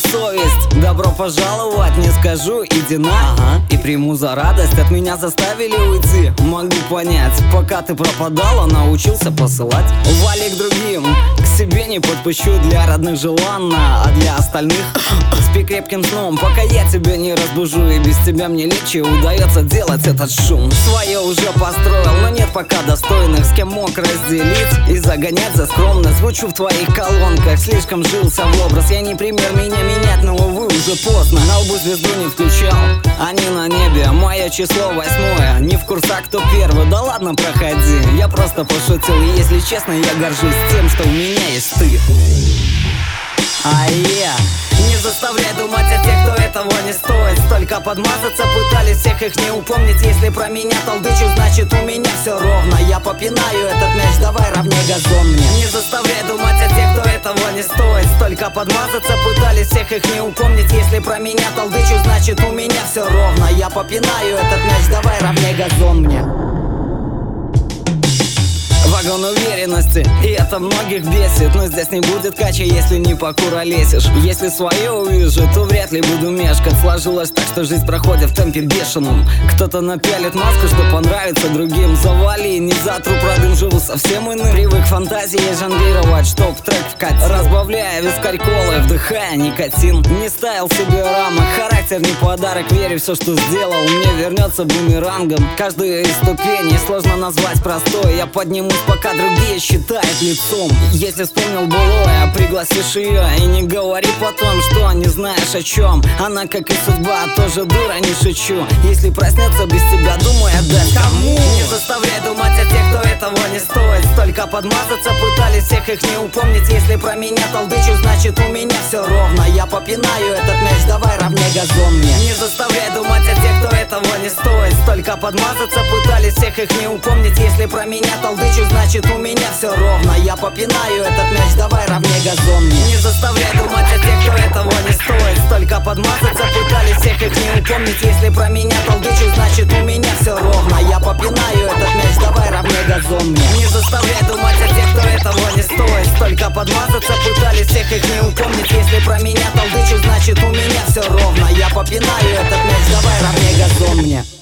совесть. Добро пожаловать, не скажу, иди на. И приму за радость, от меня заставили уйти. Могу понять, пока ты пропадала, научился посылать. Вали к другим, к себе не подпущу. Для родных желанно, а для остальных спи крепким сном, пока я тебя не разбужу. И без тебя мне легче удается делать этот шум. Свое уже построил, но нет пока достойных, с кем мог разделить и загонять за скромность. Звучу в твоих колонках, слишком жился в образ. Я не пример меня менять, но увы, уже поздно. На лбу звезду не включал, они на небе. Мое число 8, не в курсах кто первый. Да ладно, проходи, я просто пошутил. И если честно, я горжусь тем, что у меня есть ты. Не заставляй думать о тех, кто этого не стоит. Столько подмазаться пытались, всех их не упомнить. Если про меня толдычу, значит у меня все ровно. Я попинаю этот мяч, давай равняй газон мне. Не заставляй думать о тех, кто этого не стоит. Столько подмазаться пытались, всех их не упомнить. Если про меня толдычу, значит у меня все ровно. Я попинаю этот мяч, давай равняй газон мне. Вагон уверенности, и это многих бесит. Но здесь не будет кача, если не покуролесишь. Если свое увижу, то вряд ли буду мешкать. Сложилось так, что жизнь проходит в темпе бешеном. Кто-то напялит маску, что понравится другим. Завали, не за труп родым, живу совсем иным. Привык фантазией жонглировать, чтоб трек вкатил. Разбавляя вискарь колы, вдыхая никотин. Не ставил себе рамок, характер не подарок. Верю, все, что сделал, мне вернется бумерангом. Каждую из ступеней сложно назвать простой. Я поднимусь, пока другие считают лицом. Если вспомнил былое, пригласишь ее. И не говори потом, что не знаешь о чем. Она, как и судьба, тоже дура, не шучу. Если проснется без тебя, думай, отдать кому. Не заставляй думать о тех, кто этого не стоит. Столько подмазаться пытались, всех их не упомнить. Если про меня толдычу, значит у меня все ровно. Я попинаю этот мяч, давай равняй газон мне. Не заставляй думать о тех, кто этого не стоит. Столько подмазаться пытались, всех их не упомнить. Если про меня толдычу, значит у меня все ровно. Я попинаю этот мяч, давай равняй газон мне. Не заставляй думать о тех, кто этого не стоит. Столько подмазаться пытались, всех их не упомнить. Если про меня толдычу, значит у меня все ровно. Я попинаю этот мяч, давай равняй газон мне. Не заставляй думать о тех, кто этого не стоит. Столько подмазаться пытались, всех их не упомнить. Если про меня толдычу, значит у меня все ровно. Я попинаю этот мяч, давай равняй газон мне.